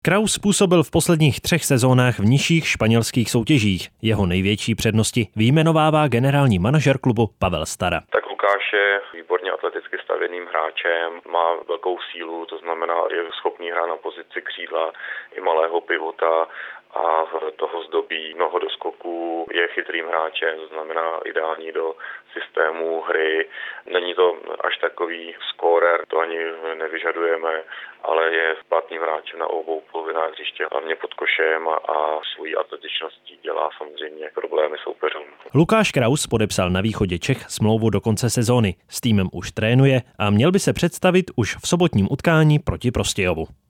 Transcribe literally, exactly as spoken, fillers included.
Kraus působil v posledních třech sezónách v nižších španělských soutěžích. Jeho největší přednosti vyjmenovává generální manažer klubu Pavel Stara. Tak Lukáš je výborně atleticky stavěným hráčem, má velkou sílu, to znamená, je schopný hrát na pozici křídla i malého pivota a toho zdobí mnoho doskoků, je chytrým hráčem, to znamená ideální do systému hry. Není to až takový scorer, to ani nevyžadujeme, ale je platným hráčem na obou polovinách hřiště, hlavně pod košem a, a svojí atletičností dělá samozřejmě problémy soupeřům. Lukáš Kraus podepsal na východě Čech smlouvu do konce sezóny. S týmem už trénuje a měl by se představit už v sobotním utkání proti Prostějovu.